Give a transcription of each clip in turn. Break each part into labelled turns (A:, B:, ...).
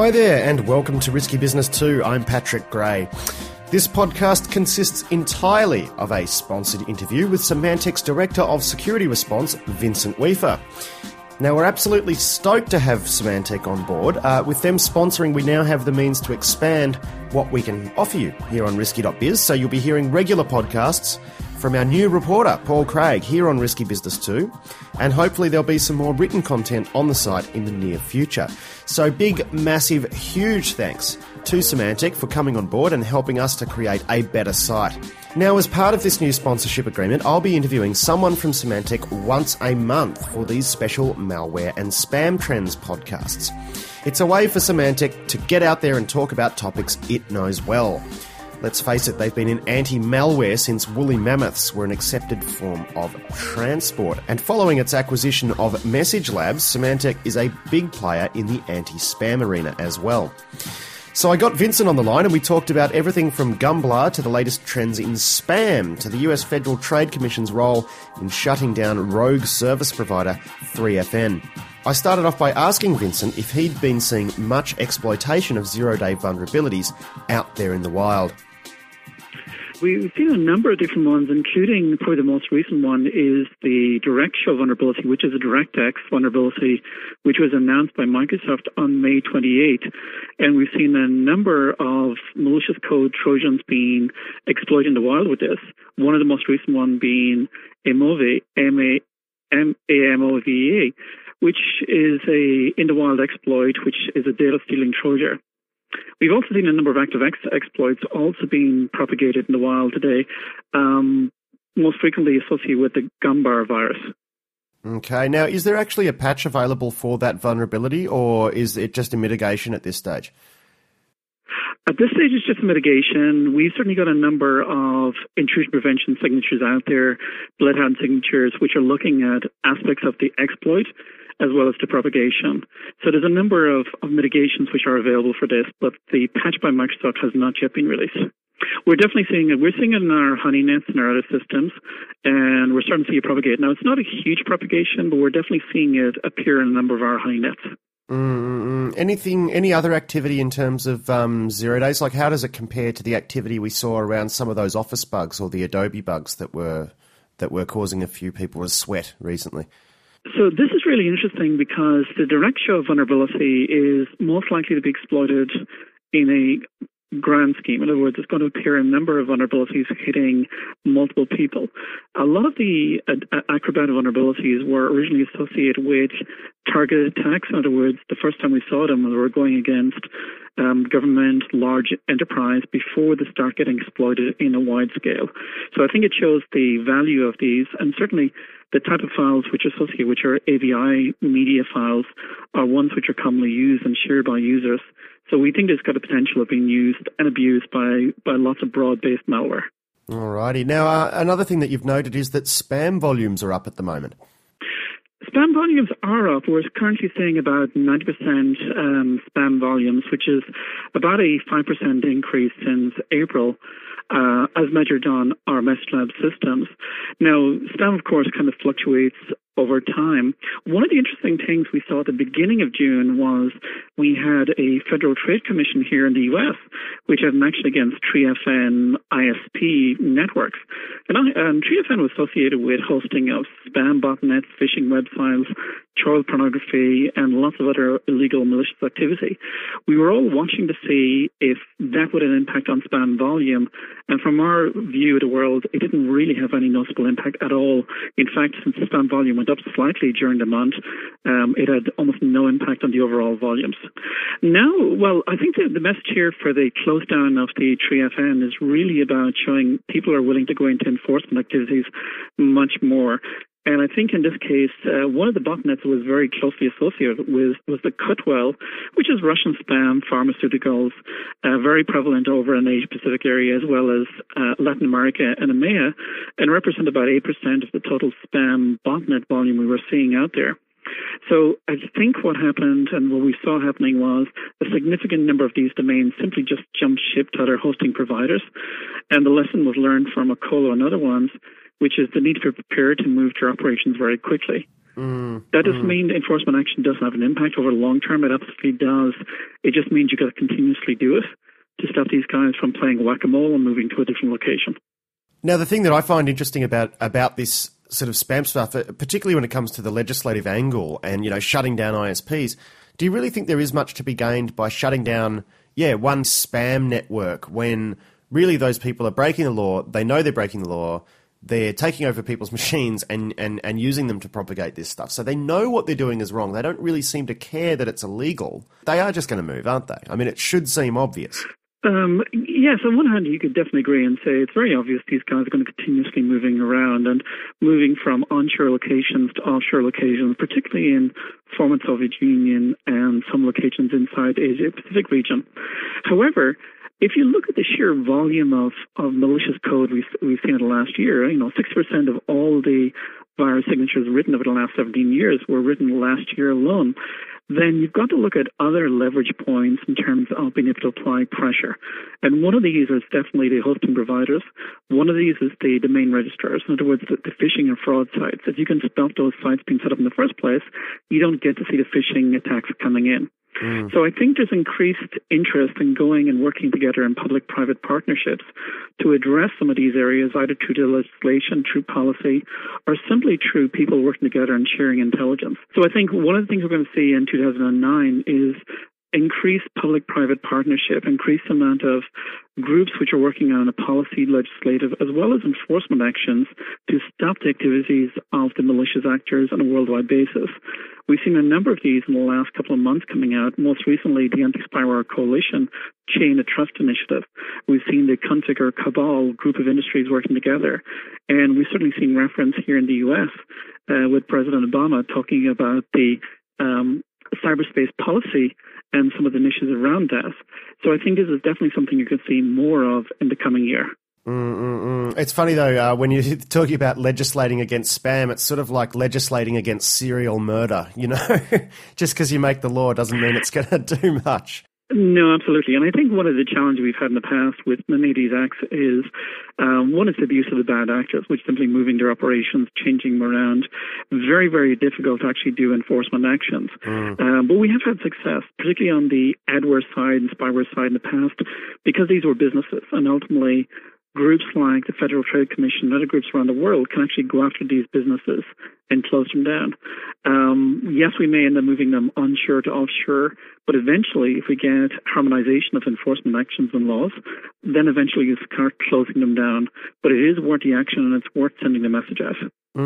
A: Hi there, and welcome to Risky Business 2. I'm Patrick Gray. This podcast consists entirely of a sponsored interview with Symantec's Director of Security Response, Vincent Wiefer. Now, we're absolutely stoked to have Symantec on board. With them sponsoring, we now have the means to expand what we can offer you here on Risky.biz, so you'll be hearing regular podcasts from our new reporter, Paul Craig, here on Risky Business 2, and hopefully there'll be some more written content on the site in the near future. So big, massive, huge thanks to Symantec for coming on board and helping us to create a better site. Now, as part of this new sponsorship agreement, I'll be interviewing someone from Symantec once a month for these special malware and spam trends podcasts. It's a way for Symantec to get out there and talk about topics it knows well. Let's face it, they've been in anti-malware since woolly mammoths were an accepted form of transport. And following its acquisition of Message Labs, Symantec is a big player in the anti-spam arena as well. So I got Vincent on the line and we talked about everything from Gumblar to the latest trends in spam to the US Federal Trade Commission's role in shutting down rogue service provider 3FN. I started off by asking Vincent if he'd been seeing much exploitation of zero-day vulnerabilities out there in the wild.
B: We've seen a number of different ones, including probably the most recent one is the Direct Show vulnerability, which is a DirectX vulnerability, which was announced by Microsoft on May 28th. And we've seen a number of malicious code Trojans being exploited in the wild with this. One of the most recent one being Amove, A-M-O-V-E, which is a in the wild exploit, which is a data stealing Trojan. We've also seen a number of active exploits also being propagated in the wild today, most frequently associated with the Gumblar virus.
A: Okay, now is there actually a patch available for that vulnerability, or is it just a mitigation at this stage?
B: At this stage, it's just a mitigation. We've certainly got a number of intrusion prevention signatures out there, bloodhound signatures, which are looking at aspects of the exploit as well as the propagation. So there's a number of mitigations which are available for this, but the patch by Microsoft has not yet been released. We're definitely seeing it. We're seeing it in our honeyNets and our other systems, and we're starting to see it propagate. Now, it's not a huge propagation, but we're definitely seeing it appear in a number of our honeyNets.
A: Any other activity in terms of 0 days? Like, how does it compare to the activity we saw around some of those Office bugs or the Adobe bugs that were causing a few people to sweat recently?
B: So this is really interesting because the Direct Show vulnerability is most likely to be exploited in a grand scheme. In other words, it's going to appear in a number of vulnerabilities hitting multiple people. A lot of the Acrobat vulnerabilities were originally associated with targeted attacks. In other words, the first time we saw them, they were going against government, large enterprise before they start getting exploited in a wide scale. So I think it shows the value of these, and certainly the type of files which are associated, which are AVI media files, are ones which are commonly used and shared by users. So we think it's got the potential of being used and abused by lots of broad-based malware.
A: Alrighty. Now, another thing that you've noted is that spam volumes are up at the moment.
B: Spam volumes are up. We're currently seeing about 90% spam volumes, which is about a 5% increase since April, as measured on our Message Lab systems. Now, spam, of course, kind of fluctuates over time. One of the interesting things we saw at the beginning of June was we had a Federal Trade Commission here in the US, which had an action against 3FN ISP networks. And 3FN was associated with hosting of spam botnets, phishing websites, child pornography, and lots of other illegal malicious activity. We were all watching to see if that would have an impact on spam volume. And from our view of the world, it didn't really have any noticeable impact at all. In fact, since the spam volume went up slightly during the month, it had almost no impact on the overall volumes. Now, well, I think the message here for the close down of the 3FN is really about showing people are willing to go into enforcement activities much more. And I think in this case, one of the botnets was very closely associated with was the Cutwell, which is Russian spam pharmaceuticals, very prevalent over in the Asia-Pacific area as well as Latin America and EMEA, and represent about 8% of the total spam botnet volume we were seeing out there. So I think what happened and what we saw happening was a significant number of these domains simply just jumped ship to other hosting providers. And the lesson was learned from Okolo and other ones, which is the need to be prepared to move your operations very quickly. That doesn't mean enforcement action doesn't have an impact over the long term. It absolutely does. It just means you've got to continuously do it to stop these guys from playing whack-a-mole and moving to a different location.
A: Now, the thing that I find interesting about this sort of spam stuff, particularly when it comes to the legislative angle and, shutting down ISPs, do you really think there is much to be gained by shutting down, one spam network when really those people are breaking the law, they know they're breaking the law, they're taking over people's machines and using them to propagate this stuff. So they know what they're doing is wrong. They don't really seem to care that it's illegal. They are just going to move, aren't they? I mean, it should seem obvious.
B: Yes, on one hand, you could definitely agree and say it's very obvious these guys are going to continuously moving around and moving from onshore locations to offshore locations, particularly in former Soviet Union and some locations inside Asia Pacific region. However, if you look at the sheer volume of malicious code we've seen in the last year, 6% of all the virus signatures written over the last 17 years were written last year alone, then you've got to look at other leverage points in terms of being able to apply pressure. And one of these is definitely the hosting providers. One of these is the domain registrars. In other words, the phishing and fraud sites. If you can stop those sites being set up in the first place, you don't get to see the phishing attacks coming in. So I think there's increased interest in going and working together in public-private partnerships to address some of these areas, either through legislation, through policy, or simply through people working together and sharing intelligence. So I think one of the things we're going to see in 2009 is increased public-private partnership, increased amount of groups which are working on a policy, legislative, as well as enforcement actions to stop the activities of the malicious actors on a worldwide basis. We've seen a number of these in the last couple of months coming out. Most recently, the Anti-Spyware Coalition Chain of Trust Initiative. We've seen the Configure Cabal group of industries working together. And we've certainly seen reference here in the U.S. With President Obama talking about the cyberspace policy and some of the initiatives around that. So I think this is definitely something you could see more of in the coming year.
A: It's funny, though, when you're talking about legislating against spam, it's sort of like legislating against serial murder, Just because you make the law doesn't mean it's going to do much.
B: No, absolutely. And I think one of the challenges we've had in the past with many of these acts is, one is the abuse of the bad actors, which simply moving their operations, changing them around. Very, very difficult to actually do enforcement actions. But we have had success, particularly on the adware side and spyware side in the past, because these were businesses. And ultimately, groups like the Federal Trade Commission and other groups around the world can actually go after these businesses and close them down. Yes, we may end up moving them onshore to offshore, but eventually, if we get harmonization of enforcement actions and laws, then eventually you start closing them down. But it is worth the action and it's worth sending the message out.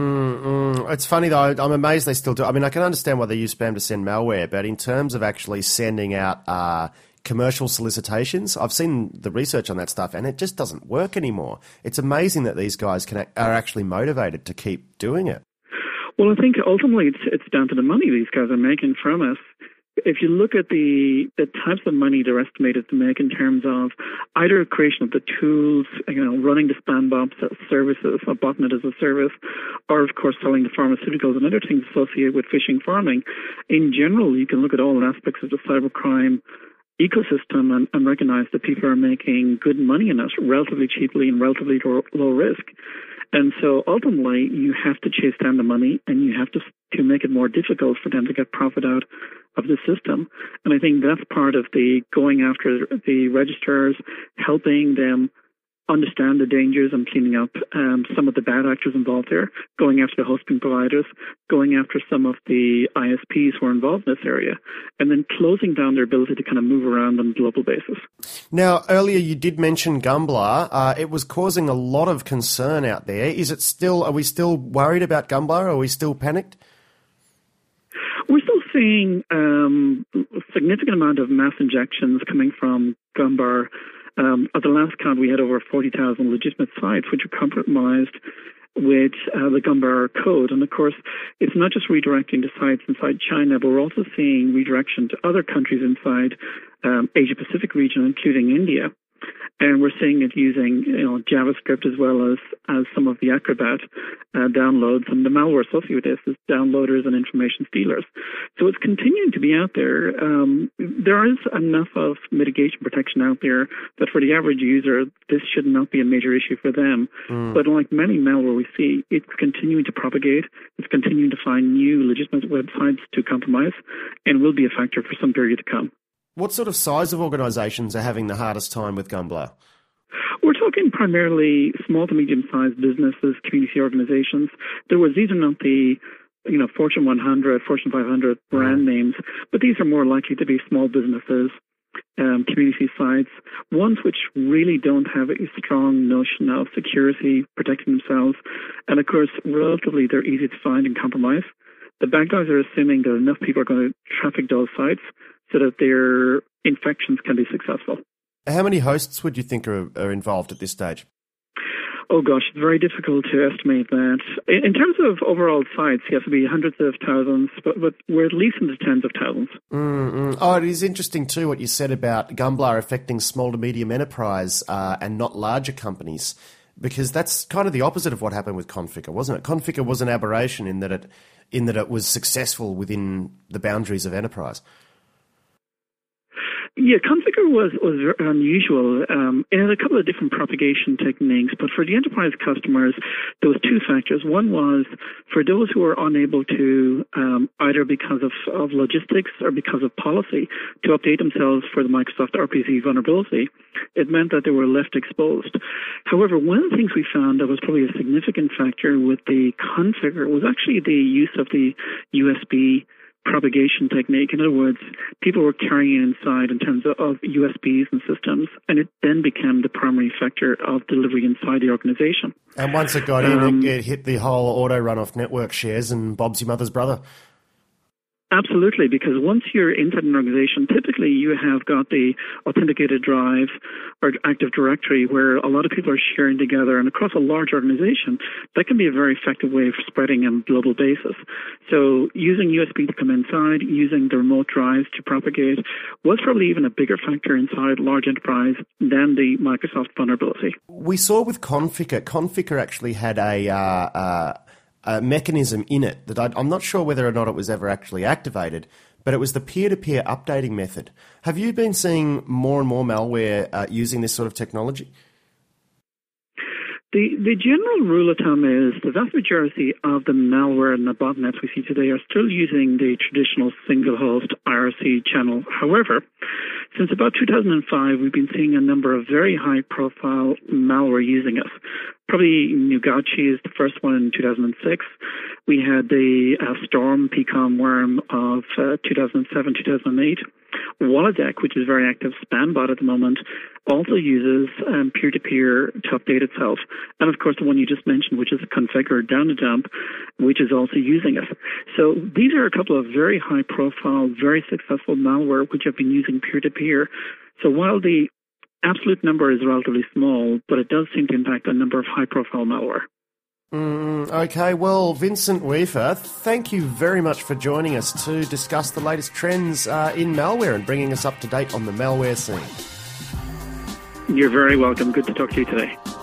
A: It's funny, though. I'm amazed they still do. I mean, I can understand why they use spam to send malware, but in terms of actually sending out commercial solicitations, I've seen the research on that stuff, and it just doesn't work anymore. It's amazing that these guys are actually motivated to keep doing it.
B: Well, I think ultimately it's down to the money these guys are making from us. If you look at the types of money they're estimated to make in terms of either creation of the tools, running the spam bombs as services, or botnet as a service, or of course selling the pharmaceuticals and other things associated with phishing farming, in general, you can look at all aspects of the cybercrime ecosystem and recognize that people are making good money in it relatively cheaply and relatively low risk. And so ultimately, you have to chase down the money and you have to make it more difficult for them to get profit out of the system. And I think that's part of the going after the registrars, helping them understand the dangers and cleaning up some of the bad actors involved there, going after the hosting providers, going after some of the ISPs who are involved in this area, and then closing down their ability to kind of move around on a global basis.
A: Now, earlier you did mention Gumblar. It was causing a lot of concern out there. Are we still worried about Gumblar? Are we still panicked?
B: We're still seeing a significant amount of mass injections coming from Gumblar. At the last count, we had over 40,000 legitimate sites which are compromised with the Gumblar code. And of course, it's not just redirecting to sites inside China, but we're also seeing redirection to other countries inside Asia Pacific region, including India. And we're seeing it using JavaScript as well as some of the Acrobat downloads. And the malware associated with this is downloaders and information stealers. So it's continuing to be out there. There is enough of mitigation protection out there that for the average user, this should not be a major issue for them. But like many malware we see, it's continuing to propagate. It's continuing to find new legitimate websites to compromise and will be a factor for some period to come.
A: What sort of size of organisations are having the hardest time with Gunblr?
B: We're talking primarily small to medium-sized businesses, community organizations. These are not the Fortune 100, Fortune 500 brand names, but these are more likely to be small businesses, community sites, ones which really don't have a strong notion of security, protecting themselves, and of course, relatively they're easy to find and compromise. The bad guys are assuming that enough people are going to traffic those sites so that their infections can be successful.
A: How many hosts would you think are involved at this stage?
B: Oh gosh, it's very difficult to estimate that. In terms of overall sites, yes, it'd be hundreds of thousands, but we're at least in the tens of thousands.
A: Oh, it is interesting too what you said about Gunblr affecting small to medium enterprise and not larger companies, because that's kind of the opposite of what happened with Conficker, wasn't it? Conficker was an aberration in that it was successful within the boundaries of enterprise.
B: Yeah, Conficker was very unusual. It had a couple of different propagation techniques, but for the enterprise customers, there was two factors. One was for those who were unable to, either because of logistics or because of policy, to update themselves for the Microsoft RPC vulnerability, it meant that they were left exposed. However, one of the things we found that was probably a significant factor with the Conficker was actually the use of the USB propagation technique. In other words, people were carrying it inside in terms of USBs and systems, and it then became the primary factor of delivery inside the organization.
A: And once it got in, it hit the whole auto run-off network shares, and Bob's your mother's brother.
B: Absolutely, because once you're inside an organization, typically you have got the authenticated drive or Active Directory where a lot of people are sharing together, and across a large organization, that can be a very effective way of spreading on a global basis. So using USB to come inside, using the remote drives to propagate was probably even a bigger factor inside large enterprise than the Microsoft vulnerability.
A: We saw with Conficker actually had a mechanism in it that I'm not sure whether or not it was ever actually activated, but it was the peer-to-peer updating method. Have you been seeing more and more malware using this sort of technology?
B: The general rule of thumb is the vast majority of the malware and the botnets we see today are still using the traditional single-host IRC channel. However, since about 2005, we've been seeing a number of very high-profile malware using us. Probably Nugachi is the first one in 2006. We had the Storm PCOM worm of 2007, 2008. Wolodeck, which is a very active spam bot at the moment, also uses peer-to-peer to update itself. And of course, the one you just mentioned, which is Conficker Down to Dump, which is also using it. So these are a couple of very high-profile, very successful malware which have been using peer-to-peer. So while the absolute number is relatively small, but it does seem to impact a number of high-profile malware.
A: Okay, well, Vincent Weaver, thank you very much for joining us to discuss the latest trends in malware and bringing us up to date on the malware scene.
B: You're very welcome. Good to talk to you today.